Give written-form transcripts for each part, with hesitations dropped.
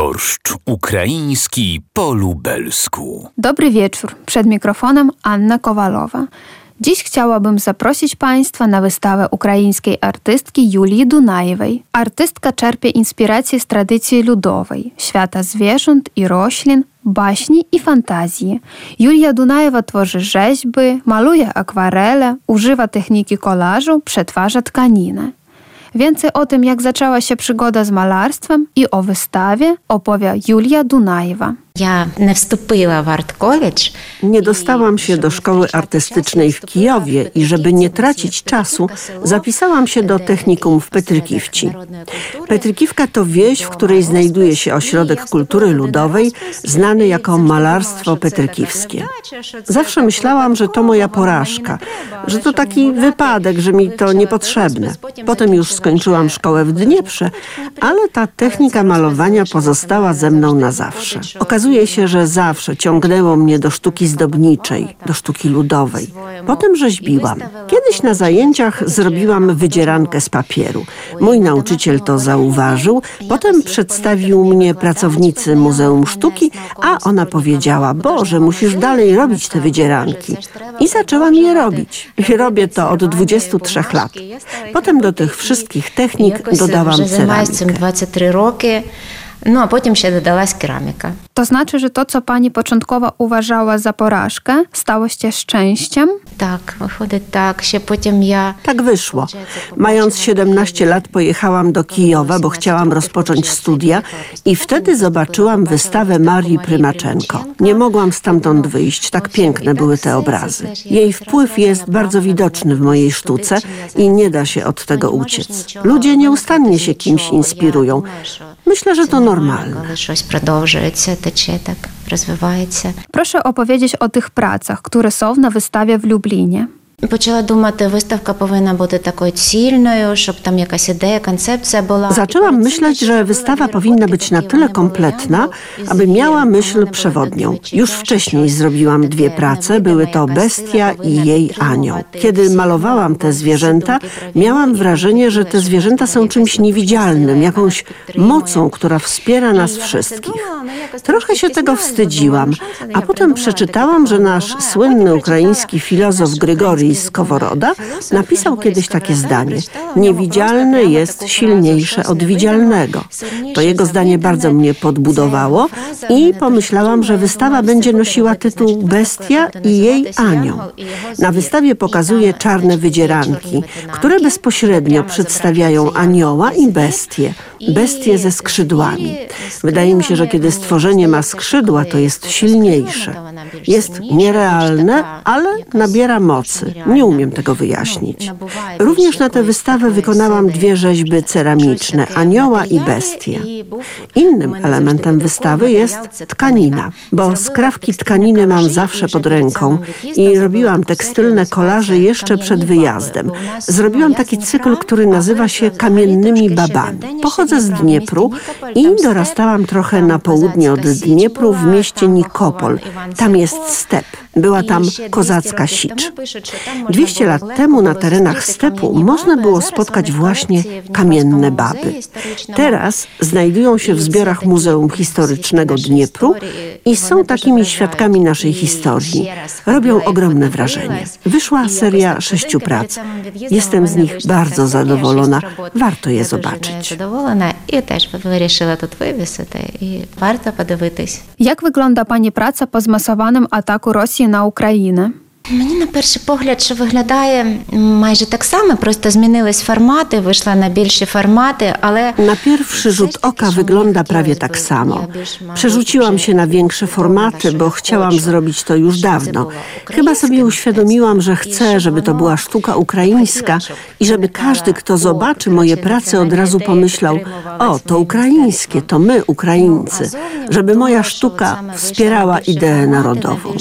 Borszt ukraiński po lubelsku. Dobry wieczór. Przed mikrofonem Anna Kowalowa. Dziś chciałabym zaprosić Państwa na wystawę ukraińskiej artystki Julii Dunajewej. Artystka czerpie inspirację z tradycji ludowej, świata zwierząt i roślin, baśni i fantazji. Julia Dunajewa tworzy rzeźby, maluje akwarele, używa techniki kolażu, przetwarza tkaninę. Więcej o tym, jak zaczęła się przygoda z malarstwem i o wystawie opowie Julia Dunajewa. Ja nie wstąpiła w Art College. Nie dostałam się do szkoły artystycznej w Kijowie i żeby nie tracić czasu, zapisałam się do technikum w Petrykivci. Petrykivka to wieś, w której znajduje się ośrodek kultury ludowej, znany jako malarstwo petrykiwskie. Zawsze myślałam, że to moja porażka, że to taki wypadek, że mi to niepotrzebne. Potem już skończyłam szkołę w Dnieprze, ale ta technika malowania pozostała ze mną na zawsze. Okazuje się, że zawsze ciągnęło mnie do sztuki zdobniczej, do sztuki ludowej. Potem rzeźbiłam. Kiedyś na zajęciach zrobiłam wydzierankę z papieru. Mój nauczyciel to zauważył. Potem przedstawił mnie pracownicy Muzeum Sztuki, a ona powiedziała: Boże, musisz dalej robić te wydzieranki. I zaczęłam je robić. I robię to od 23 lat. Potem do tych wszystkich technik dodałam ceramikę. 23 роки. No, a potem się dodała keramika. To znaczy, że to, co pani początkowo uważała za porażkę, stało się szczęściem? Tak, wychodzi tak, się potem ja... Tak wyszło. Mając 17 lat pojechałam do Kijowa, bo chciałam rozpocząć studia i wtedy zobaczyłam wystawę Marii Prymaczenko. Nie mogłam stamtąd wyjść, tak piękne były te obrazy. Jej wpływ jest bardzo widoczny w mojej sztuce i nie da się od tego uciec. Ludzie nieustannie się kimś inspirują. Myślę, że to normalne. Coś продовжується, тече так, розвивається. Proszę opowiedzieć o tych pracach, które są na wystawie w Lublinie. Почала думати, виставка повинна бути такою цільною, щоб там якась ідея, концепція була. Zaczęłam myśleć, że wystawa powinna być na tyle kompletna, aby miała myśl przewodnią. Już wcześniej zrobiłam 2 prace, były to Bestia i jej anioł. Kiedy malowałam te zwierzęta, miałam wrażenie, że te zwierzęta są czymś niewidzialnym, jakąś mocą, która wspiera nas wszystkich. Trochę się tego wstydziłam, a potem przeczytałam, że nasz słynny ukraiński filozof Grygorii Skoworoda napisał kiedyś takie zdanie: niewidzialne jest silniejsze od widzialnego. To jego zdanie bardzo mnie podbudowało i pomyślałam, że wystawa będzie nosiła tytuł Bestia i jej anioł. Na wystawie pokazuję czarne wydzieranki, które bezpośrednio przedstawiają anioła i bestię. Bestię ze skrzydłami. Wydaje mi się, że kiedy stworzenie ma skrzydła, to jest silniejsze. Jest nierealne, ale nabiera mocy. Nie umiem tego wyjaśnić. Również na tę wystawę wykonałam 2 rzeźby ceramiczne, anioła i bestię. Innym elementem wystawy jest tkanina, bo skrawki tkaniny mam zawsze pod ręką i robiłam tekstylne kolaże jeszcze przed wyjazdem. Zrobiłam taki cykl, który nazywa się Kamiennymi babami. Pochodzę z Dniepru i dorastałam trochę na południe od Dniepru w mieście Nikopol. Tam jest step. Była tam kozacka sicz. 200 lat temu na terenach stepu można było spotkać właśnie kamienne baby. Teraz znajdują się w zbiorach Muzeum Historycznego Dniepru i są takimi świadkami naszej historii. Robią ogromne wrażenie. Wyszła seria 6 prac. Jestem z nich bardzo zadowolona. Warto je zobaczyć. I też wyrішила тут вивісити, і варто подивитись. Jak wygląda pani praca po zmasowanym ataku Rosji na Ukrainę? Мені на перший погляд, що виглядає майже так само, просто змінились формати, вийшла на більші формати, ale... Na pierwszy rzut oka wygląda prawie tak samo. Przerzuciłam się na większe formaty, bo chciałam zrobić to już dawno. Chyba sobie uświadomiłam, że chcę, żeby to była sztuka ukraińska i żeby każdy, kto zobaczy moje prace, od razu pomyślał: o, to ukraińskie, to my, Ukraińcy. Żeby moja sztuka wspierała ideę narodową.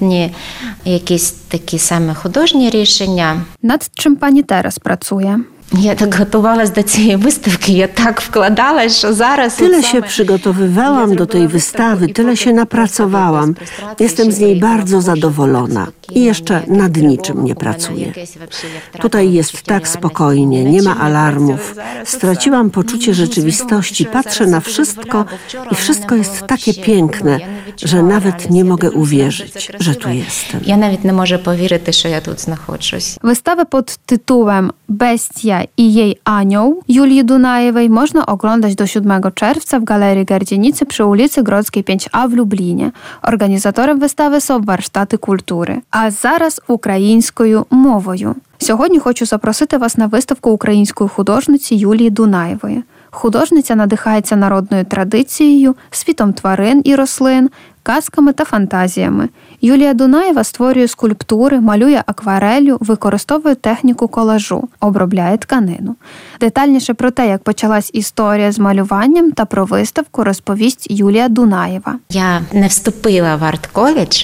Jakieś takie same художні рішення. Nad czym pani teraz pracuje? Я так готувалась do цієї wystavki, ja tak wkładałam, że zaraz... Tyle się przygotowywałam do tej wystawy, tyle się napracowałam. Jestem z niej bardzo zadowolona i jeszcze nad niczym nie pracuję. Tutaj jest tak spokojnie, nie ma alarmów. Straciłam poczucie rzeczywistości, patrzę na wszystko i wszystko jest takie piękne, że nawet nie mogę uwierzyć, że tu jestem. Ja nawet nie mogę powierzyć, że ja tu знаходжусь. Wystawę pod tytułem Bestia i jej anioł Julii Dunajewej można oglądać do 7 czerwca w Galerii Gardzienicy przy ulicy Grodzkiej 5A w Lublinie. Organizatorem wystawy są Warsztaty Культури. А зараз українською мовою. Сьогодні хочу запросити вас на виставку української художниці Юлії Дунаєвої. Художниця надихається народною традицією, світом тварин і рослин, казками та фантазіями. Юлія Дунаєва створює скульптури, малює аквареллю, використовує техніку колажу, обробляє тканину. Детальніше про те, як почалась історія з малюванням та про виставку, розповість Юлія Дунаєва. Я не вступила в арт-коледж,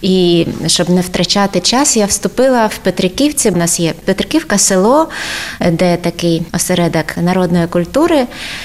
і щоб не втрачати час, я вступила в Петриківці. У нас є Петриківка, село, де такий осередок народної культури,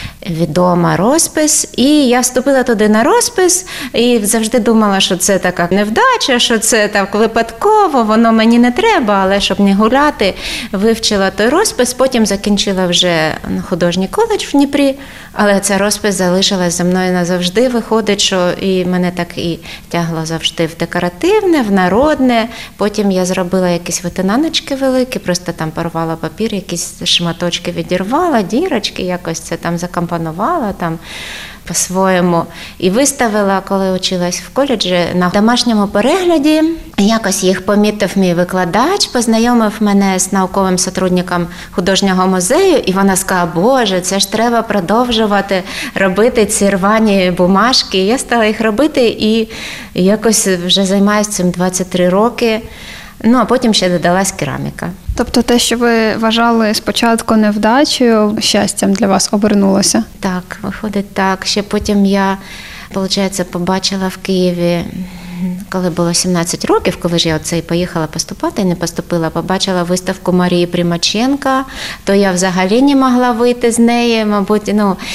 відома розпис. І я вступила туди на розпис і завжди думала, що це така невдача, що це так випадково, воно мені не треба, але щоб не гуляти, вивчила той розпис, потім закінчила вже художній коледж в Дніпрі, але ця розпис залишилась за мною назавжди. Виходить, що і мене так і тягло завжди в декоративне, в народне. Потім я зробила якісь витинаночки великі, просто там порвала папір, якісь шматочки відірвала, дірочки, якось це там закомпонувала, там по-своєму. І виставила, коли училась в коледжі, на домашньому перегляді. Якось їх помітив мій викладач, познайомив мене з науковим сотрудником художнього музею, і вона сказала: «Боже, це ж треба продовжувати робити ці рвані бумажки». Я стала їх робити і якось вже займаюся цим 23 роки. Ну, а потім ще додалась кераміка. Тобто те, що ви вважали спочатку невдачею, щастям для вас обернулося? Так, виходить так. Ще потім я, виходить, побачила в Києві, коли було 17 років, коли ж я оце і поїхала поступати, і не поступила, побачила виставку Марії Примаченка, то я взагалі не могла вийти з неї, мабуть,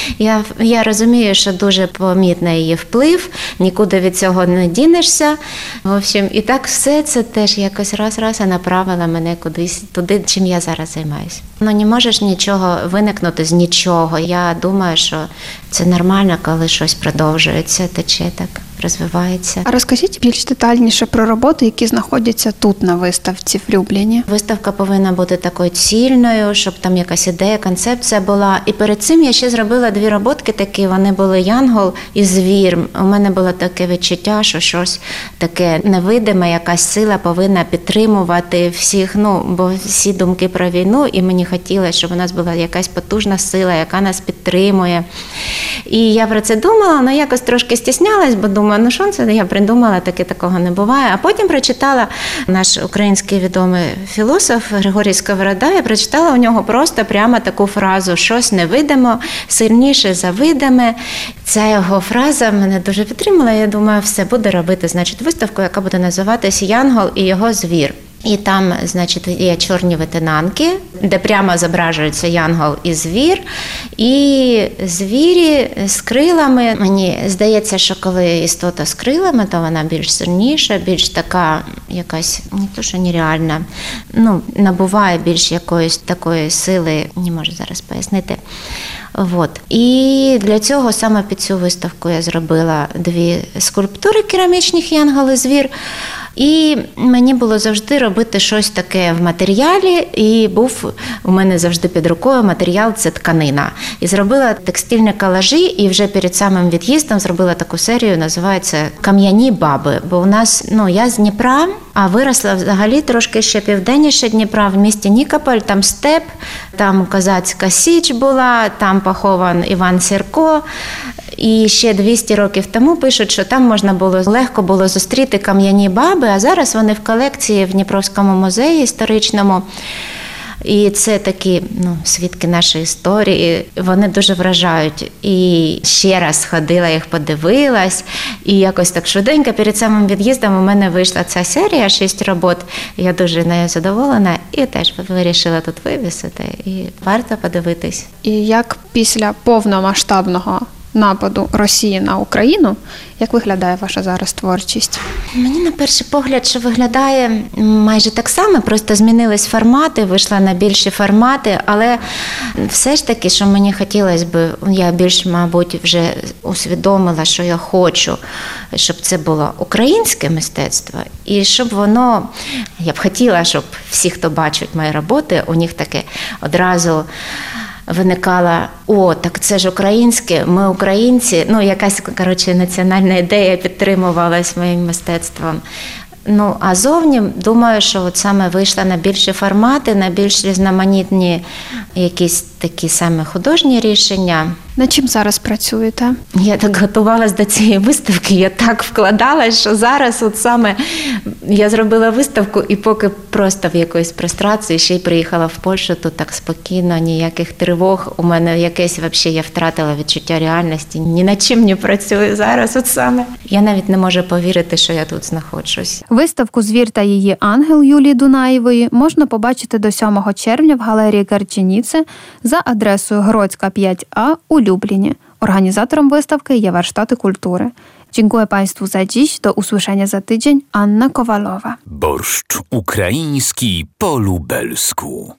я розумію, що дуже помітний її вплив, нікуди від цього не дінешся. В общем, і так все це теж якось раз і направила мене кудись туди, чим я зараз займаюся. Ну, не можеш нічого виникнути з нічого. Я думаю, що це нормально, коли щось продовжується, тече так, розвивається. А розкажіть більш детальніше про роботи, які знаходяться тут на виставці в Любліні. Виставка повинна бути такою цільною, щоб там якась ідея, концепція була. І перед цим я ще зробила 2 роботки такі, вони були «Янгол» і «Звір». У мене було таке відчуття, що щось таке невидиме, якась сила повинна підтримувати всіх, бо всі думки про війну, і мені хотілося, щоб у нас була якась потужна сила, яка нас підтримує. І я про це думала, але якось трошки стіснялась, бо думаю, що це я придумала, такого не буває. А потім прочитала наш український відомий філософ Григорій Сковорода, я прочитала у нього просто прямо таку фразу: «Щось невидимо, сильніше за видиме». Ця його фраза мене дуже підтримала, я думаю, все, буду робити, виставку, яка буде називатися «Янгол і його звір». І там, є чорні витинанки, де прямо зображується янгол і звір. І звірі з крилами. Мені здається, що коли істота з крилами, то вона більш сильніша, більш така якась, не то що нереальна, набуває більш якоїсь такої сили, не можу зараз пояснити. І для цього саме під цю виставку я зробила 2 скульптури керамічних «Янгол і звір». І мені було завжди робити щось таке в матеріалі, і був у мене завжди під рукою матеріал – це тканина. І зробила текстильні колажі, і вже перед самим від'їздом зробила таку серію, називається «Кам'яні баби». Бо у нас, я з Дніпра, а виросла взагалі трошки ще південніше Дніпра, в місті Нікополь, там степ, там козацька січ була, там похован Іван Сірко. І ще 200 років тому пишуть, що там легко було зустріти кам'яні баби, а зараз вони в колекції в Дніпровському музеї історичному. І це такі свідки нашої історії, вони дуже вражають. І ще раз ходила, їх подивилась, і якось так швиденько перед самим від'їздом у мене вийшла ця серія, 6 робот. Я дуже нею задоволена і теж вирішила тут вивісити, і варто подивитись. І як після повномасштабного нападу Росії на Україну, як виглядає ваша зараз творчість? Мені на перший погляд, що виглядає майже так само, просто змінились формати, вийшла на більші формати, але все ж таки, що мені хотілося б, я більш, мабуть, вже усвідомила, що я хочу, щоб це було українське мистецтво, і щоб воно, я б хотіла, щоб всі, хто бачать мої роботи, у них таке одразу виникала, так це ж українське, ми українці, якась, національна ідея підтримувалась моїм мистецтвом. А зовні, думаю, що от саме вийшла на більші формати, на більш різноманітні якісь такі саме художні рішення. Над чим зараз працюєте? Я так готувалась до цієї виставки, я так вкладалась, що зараз от саме я зробила виставку і поки просто в якоїсь прострації, ще й приїхала в Польщу, тут так спокійно, ніяких тривог. У мене якесь взагалі, я втратила відчуття реальності, ні над чим не працюю зараз от саме. Я навіть не можу повірити, що я тут знаходжусь. Виставку «Звір та її ангел» Юлії Дунаєвої можна побачити до 7 червня в галерії Гарченіце за адресою Гродська, 5А у Любліні. Організатором wyставki є warsztaty kultury. Dziękuję Państwu za dziś. Do usłyszenia za tydzień. Anna Kowalowa. Borszcz ukraiński po lubelsku.